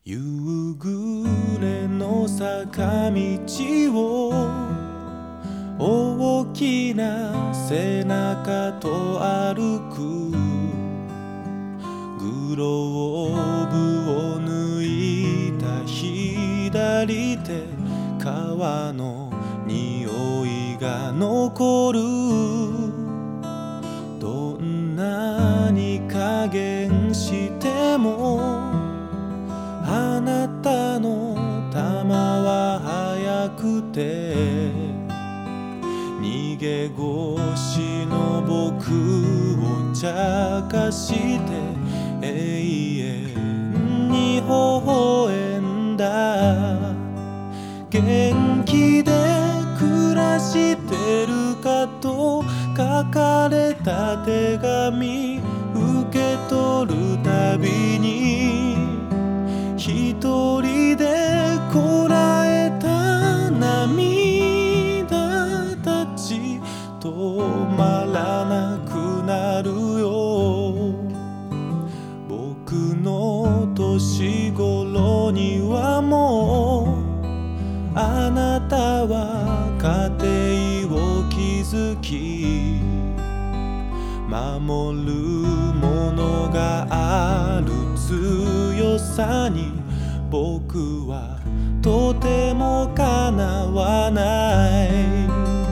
夕暮れの坂道を大きな背中と歩く。グローブを抜いた左手、川の匂いが残る。どんなに加減してもあなたの球は速くて、逃げ腰の僕を茶化して永遠に微笑んだ。元気で暮らしてるかと書かれた手紙受け取るたびに、一人でこらえた涙たち止まらなくなるよ。僕の年頃にはもうあなたは家庭を築き、守るものがある強さに僕はとてもかなわない。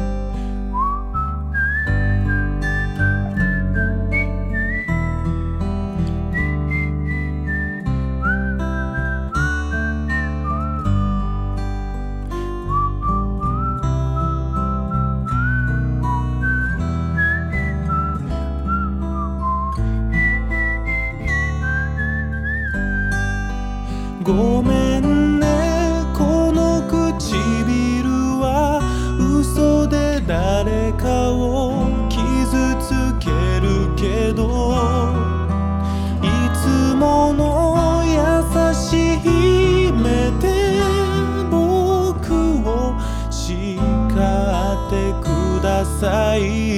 ごめんね、この唇は嘘で誰かを傷つけるけど、いつもの優しい目で僕を叱ってください。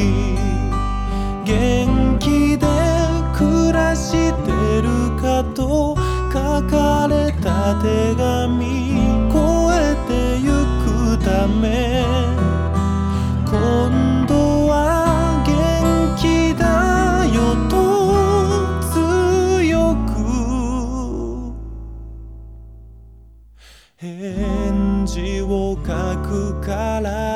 元気で暮らしてるかと書かれた手紙越えてゆくため、今度は元気だよと強く返事を書くから。